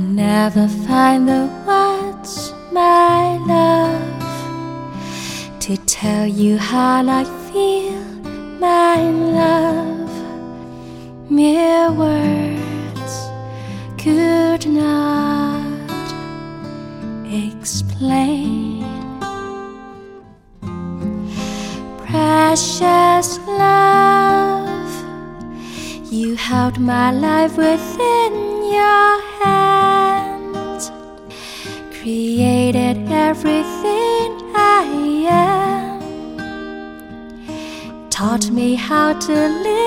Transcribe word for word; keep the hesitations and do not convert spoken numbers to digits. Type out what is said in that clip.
never find the words, my love, to tell you how I feel, my love. Mere words could not explain. Precious love, you held my life within your hands, created everything I am, taught me how to live